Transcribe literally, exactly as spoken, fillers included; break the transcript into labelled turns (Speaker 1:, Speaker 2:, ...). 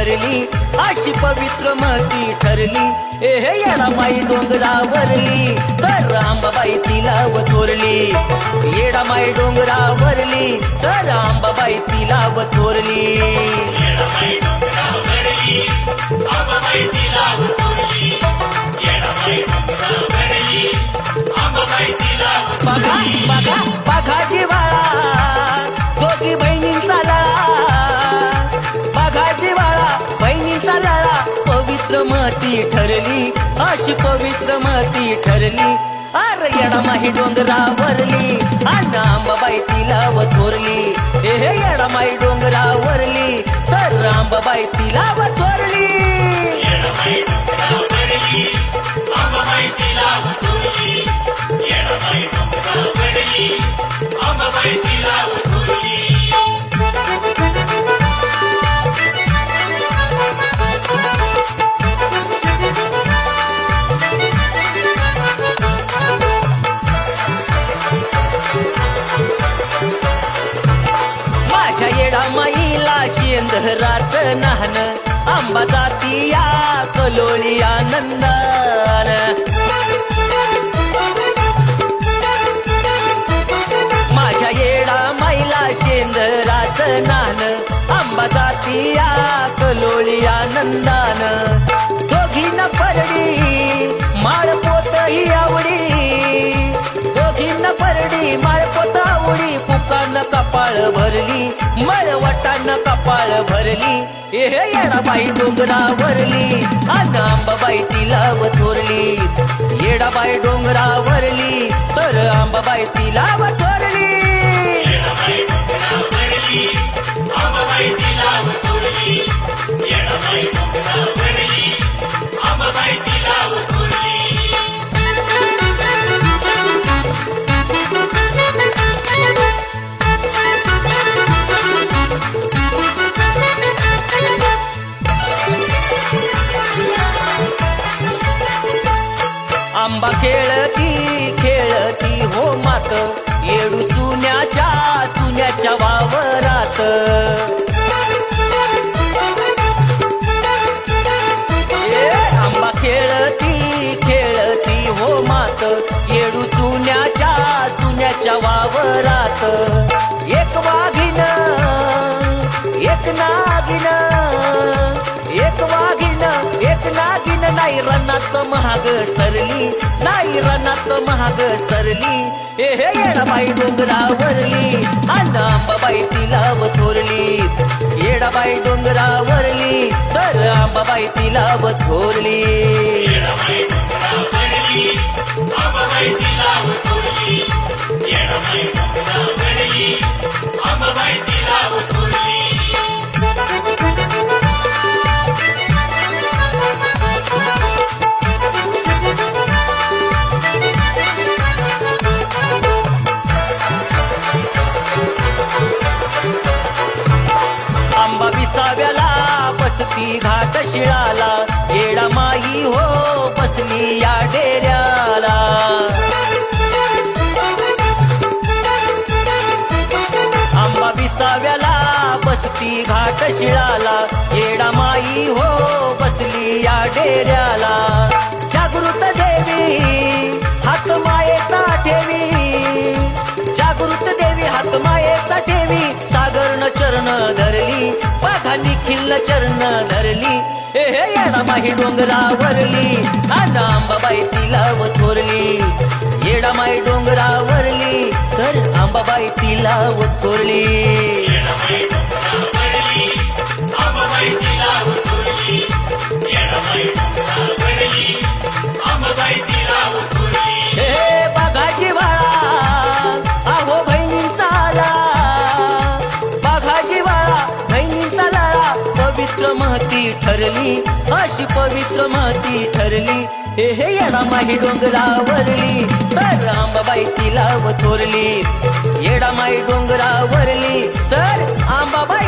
Speaker 1: ठरली, अशी पवित्र महती ठरली. ए हे येडामाई डोंगरावरली तर अंबाबाई तिला व थोरली. येडामाई डोंगरावरली तर अंबाबाई तिला व थोरली.
Speaker 2: येडामाई डोंगरावरली अंबाबाई तिला व थोरली. येडामाई डोंगरावरली अंबाबाई तिला व
Speaker 1: बघा
Speaker 2: थोरली.
Speaker 1: बघा बघा जिव्हाळा दोघी बहिणींचा लळा. बघा जिव्हाळा बहिणींचा लळा. पवित्र महती ठरली, अशी पवित्र महती ठरली. अरे येडामाई डोंगरावरली आणि अंबाबाई तिला व थोरली. हे हे येडामाई डोंगरावरली तर अंबाबाई तिला व थोरली.
Speaker 2: येडामाई डोंगरावरली अंबाबाई तिला व थोरली. येडामाई डोंगरावरली अंबाबाई तिला व थोरली.
Speaker 1: माझ्या येडामाईला शेंदरात नाहन आंबा जाती या कलोळी आनंदान. माझ्या येडामाईला शेंदरात नाहन आंबा जाती या कलोळी आनंदान. दोघींना परडी माळपोत ही आवडी. दोघींना परडी माळपोत आवडी. पुकान कपाळ भरली मळवटान कपाळ भरली. ए हे येडाबाई डोंगरावरली आणि अंबाबाई तिला व थोरली. येडाबाई डोंगरावरली तर अंबाबाई तिला व थोरली.
Speaker 2: येडामाई डोंगरावरली अंबाबाई तिला व थोरली. येडामाई डोंगरावरली अंबाबाई तिला व थोरली.
Speaker 1: आंबा खेळती खेळती हो मात येडू चुन्याच्या चुन्याच्या वावरात. ए आंबा खेळती खेळती हो मात येडू चुन्याच्या चुन्याच्या वावरात. एक वाघीन एक नागिन एक वाघीन एक नागिन नाही रनात महाग सरली. नाही रनात महाग सरली. ए हे येडाबाई डोंगरावरली आणि अंबाबाई तिला व थोरली. येडाबाई डोंगरावरली तर अंबाबाई तिला व थोरली.
Speaker 2: येडामाई डोंगरावरली अंबाबाई तिला व थोरली. येडामाई डोंगरावरली अंबाबाई तिला व थोरली.
Speaker 1: आंबा विसाव्याला बसती घाट शिळाला. येडामाई हो बसली या डेऱ्याला. आंबा विसाव्याला बसती घाट शिळाला. येडामाई हो बसली या डेऱ्याला. जागृत देवी हात मायेचा ठेवी. जागृत देवी हात मायेचा ठेवी. सागरन चरण धरली बघा निखिल चरण धरली. हे हे येडामाई डोंगरावरली आणि अंबाबाई तिला व थोरली. येडामाई डोंगरावरली तर अंबाबाई तिला व थोरली.
Speaker 2: येडामाई डोंगरावरली अंबाबाई तिला व थोरली. येडामाई डोंगरावरली अंबाबाई तिला व थोरली.
Speaker 1: हे बघा जिव्हाळा अहो बहिणींचा लळा. बघा जिव्हाळा बहिणींचा लळा. पवित्र महती ठरली, अशी पवित्र महती ठरली. हे हे येडामाई डोंगरावरली तर अंबाबाई तिला व थोरली. येडामाई डोंगरावरली तर अंबाबाई